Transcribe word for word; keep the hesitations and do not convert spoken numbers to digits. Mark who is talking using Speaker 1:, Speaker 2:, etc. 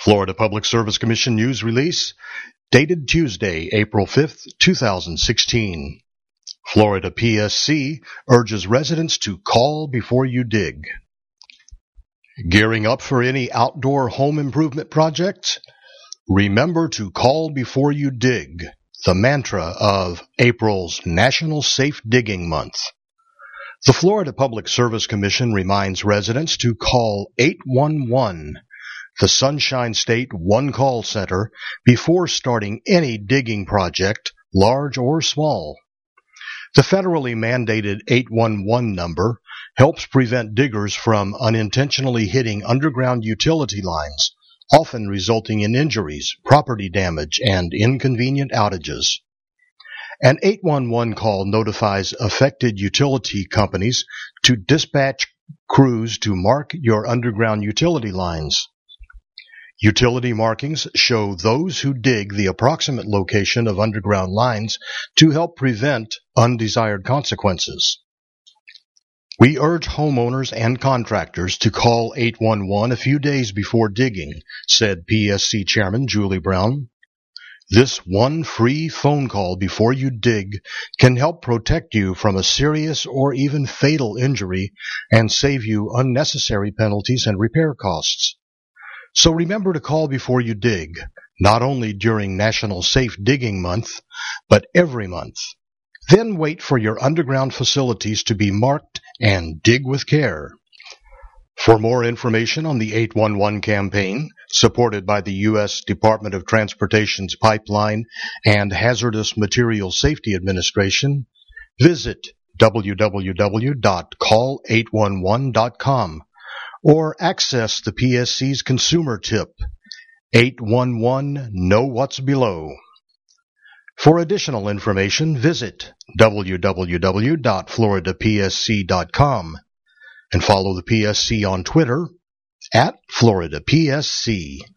Speaker 1: Florida Public Service Commission news release dated Tuesday, April fifth, two thousand sixteen. Florida P S C urges residents to call before you dig. Gearing up for any outdoor home improvement projects? Remember to call before you dig, the mantra of April's National Safe Digging Month. The Florida Public Service Commission reminds residents to call eight one one, the Sunshine State One Call Center, before starting any digging project, large or small. The federally mandated eight one one number helps prevent diggers from unintentionally hitting underground utility lines, often resulting in injuries, property damage, and inconvenient outages. An eight one one call notifies affected utility companies to dispatch crews to mark your underground utility lines. Utility markings show those who dig the approximate location of underground lines to help prevent undesired consequences. We urge homeowners and contractors to call eight one one a few days before digging, said P S C Chairman Julie Brown. This one free phone call before you dig can help protect you from a serious or even fatal injury and save you unnecessary penalties and repair costs. So remember to call before you dig, not only during National Safe Digging Month, but every month. Then wait for your underground facilities to be marked and dig with care. For more information on the eight one one campaign, supported by the U S Department of Transportation's Pipeline and Hazardous Materials Safety Administration, visit w w w dot call eight one one dot com or access the P S C's consumer tip, eight one one Know What's Below. For additional information, visit w w w dot florida p s c dot com and follow the P S C on Twitter at Florida P S C.